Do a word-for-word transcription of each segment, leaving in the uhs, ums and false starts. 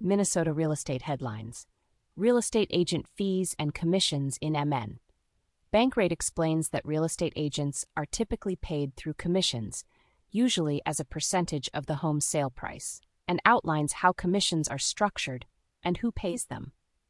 Minnesota real estate headlines. Real estate agent fees and commissions in M N. Bankrate explains that real estate agents are typically paid through commissions, usually as a percentage of the home sale price, and outlines how commissions are structured and who pays them.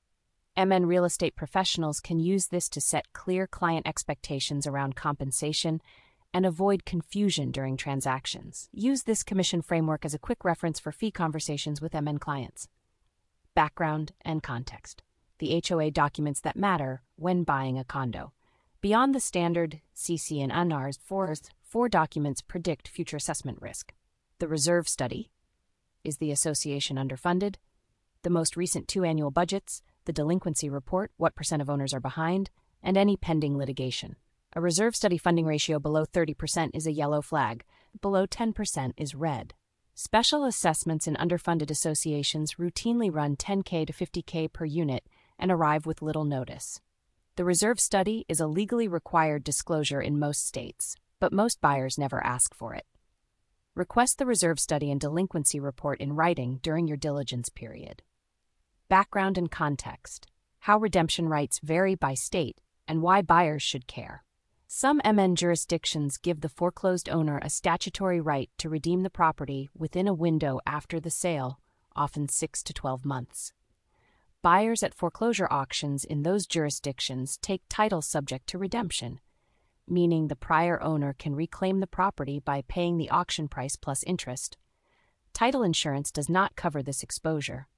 M N real estate professionals can use this to set clear client expectations around compensation and avoid confusion during transactions. Use this commission framework as a quick reference for fee conversations with M N clients. Background and context. The H O A documents that matter when buying a condo. Beyond the standard C C and N Rs, four, four documents predict future assessment risk. The reserve study. Is the association underfunded? The most recent two annual budgets, the delinquency report, what percent of owners are behind, and any pending litigation. A reserve study funding ratio below thirty percent is a yellow flag. Below ten percent is red. Special assessments in underfunded associations routinely run ten K to fifty K per unit and arrive with little notice. The reserve study is a legally required disclosure in most states, but most buyers never ask for it. Request the reserve study and delinquency report in writing during your diligence period. Background and context. How redemption rights vary by state and why buyers should care. Some M N jurisdictions give the foreclosed owner a statutory right to redeem the property within a window after the sale, often six to twelve months. Buyers at foreclosure auctions in those jurisdictions take title subject to redemption, meaning the prior owner can reclaim the property by paying the auction price plus interest. Title insurance does not cover this exposure.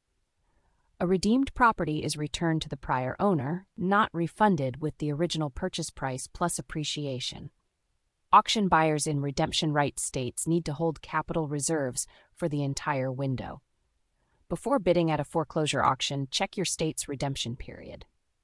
A redeemed property is returned to the prior owner, not refunded with the original purchase price plus appreciation. Auction buyers in redemption rights states need to hold capital reserves for the entire window. Before bidding at a foreclosure auction, check your state's redemption period.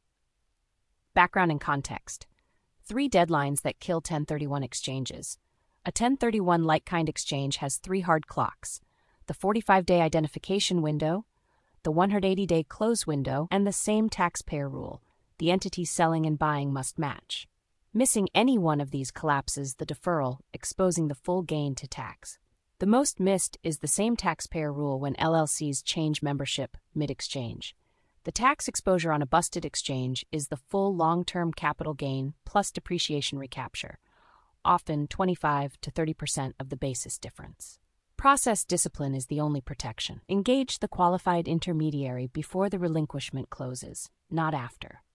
Background and context. Three deadlines that kill ten thirty-one exchanges. A ten thirty-one like-kind exchange has three hard clocks: the forty-five day identification window, the one hundred eighty day close window, and the same taxpayer rule: the entities selling and buying must match. Missing any one of these collapses the deferral, exposing the full gain to tax. The most missed is the same taxpayer rule when L L Cs change membership mid-exchange. The tax exposure on a busted exchange is the full long-term capital gain plus depreciation recapture, often twenty-five to thirty percent of the basis difference. Process discipline is the only protection. Engage the qualified intermediary before the relinquishment closes, not after.